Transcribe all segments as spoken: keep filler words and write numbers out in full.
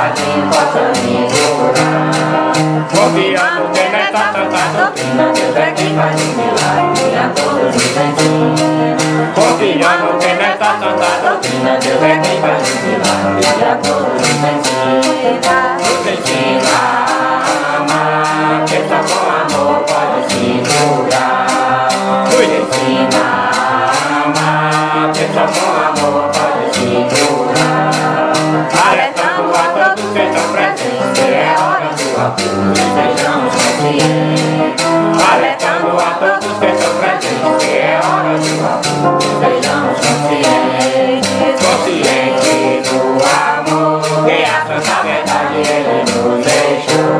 padrinho possa me curar. Confiando que nessa santa doutrina Deus é quem faz um milagre e a todos nos ensina. Confiando que nessa santa doutrina Deus é quem faz um milagre e a todos nos ensina. Nos ensina a amar, que só com amor pode se curar. Nos ensina a amar, que só com amor pode se curar. Alertando a todos que estão presentes, que é hora do apoio, sejamos conscientes. Alertando a todos que estão presentes, que é hora do apoio, sejamos conscientes. Conscientes do amor, que a santa verdade Ele nos deixou.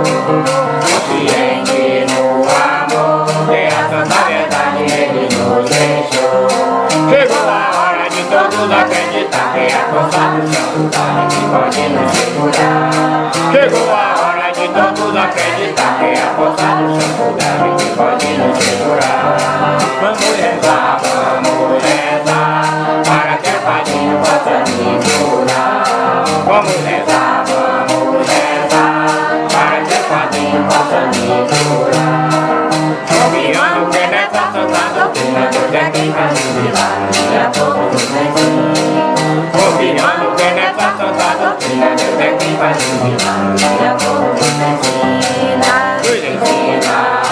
Consciente no amor, que a santa verdade Ele nos deixou. Chegou a hora de todos acreditar que a força do santo Daime que pode nos segurar. Chegou a hora de todos acreditar que a força do santo Daime que pode nos segurar. Vamos rezar, vamos rezar, para que o padrinho possa me curar. Vamos rezar, vamos rezar, para que o padrinho possa me curar. Confiando que nessa santa doutrina Deus é quem faz um milagre e a todos nos ensina. Confiando que nessa santa doutrina Deus é quem faz um milagre e a todos nos ensina. Nos ensina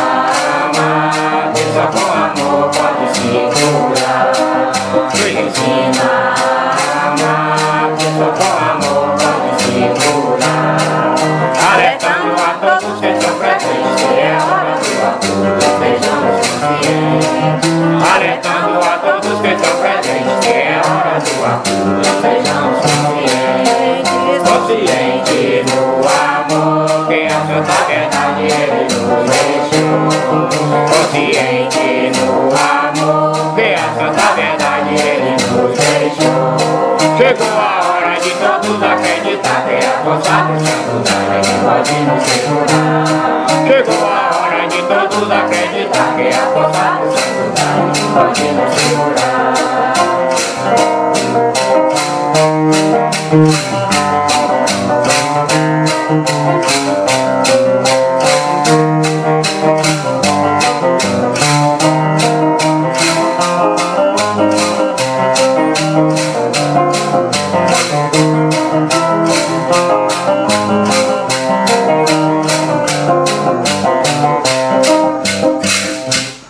a amar, que só com amor pode se curar. Nos ensina a amar, que só com amor pode se curar. Alertando a todos que estão presentes, que é hora do apoio, sejamos conscientes. Alertando a todos que estão presentes, que é hora do apoio, sejamos conscientes. Conscientes do amor, que a santa verdade Ele nos deixou. Consciente no amor, que a santa verdade Ele nos deixou. Chegou a hora de todos acreditar que a força do santo Daime pode nos segurar. Chegou a hora de todos acreditar que a força do santo Daime pode nos segurar.